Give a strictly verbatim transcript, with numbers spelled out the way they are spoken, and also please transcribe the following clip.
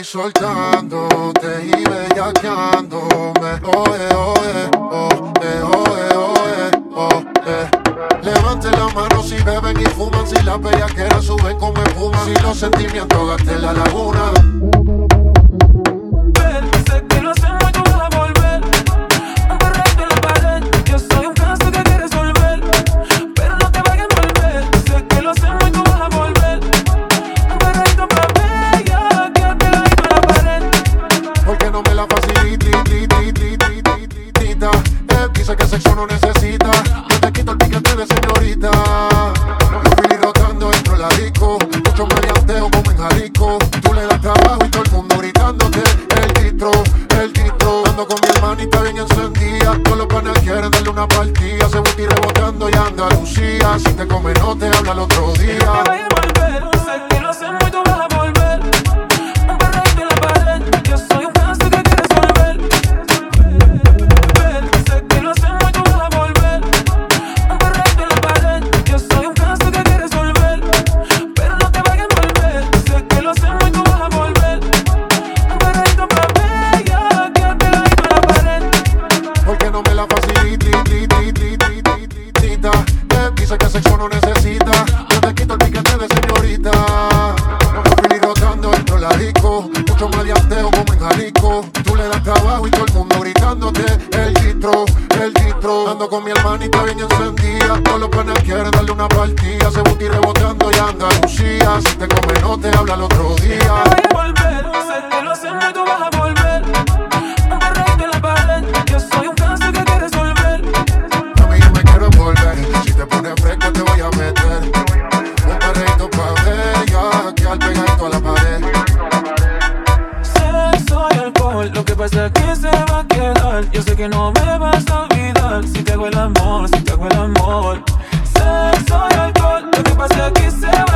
soltándote y bellaqueándome. Oye, oye, oh, eh, oye, oye, oh, eh. Levanten la mano si beben y fuman, si las bellaqueras suben como espuma, si los sentimientos gasten la laguna. Dice que sexo no necesita, yo te quito el piquete de señorita. Los filis rotando dentro de la disco, mucho maleanteo como en Jalisco. Tú le das trabajo y todo el mundo gritándote el distro, el distro. Ando con mi hermanita bien encendida, todos los panas quieren darle una partida. Se buti rebotando y Andalucía, si te come no te habla el otro día. Te voy a volver, sé que lo hacemos y tú vas a volver. Un perrito en la pared, yo soy un caso que quieres volver. Dice que sexo no necesita, yo te quito el piquete de señorita. Los filis rotando dentro de la disco, mucho maleanteo como en Jalisco. Tú le das trabajo y todo el mundo gritándote el distro, el distro. Ando con mi hermanita bien encendida, todos los panas quieren darle una partida. Se buti rebotando y Andalucía, si te come no te habla el otro día. Te voy a volver, sé que lo hacemos y tú vas a volver. Un perrito en la pared, yo soy un caso que quieres volver. A mí yo me quiero volver, si te pones fresco te voy a meter un perrito pa' ver, ya que al pegadito a la pared. Sexo y alcohol, lo que pasa es que se va a quedar. Yo sé que no me vas a olvidar si te hago el amor, si te hago el amor. Sexo y alcohol, lo que pasa es que se va a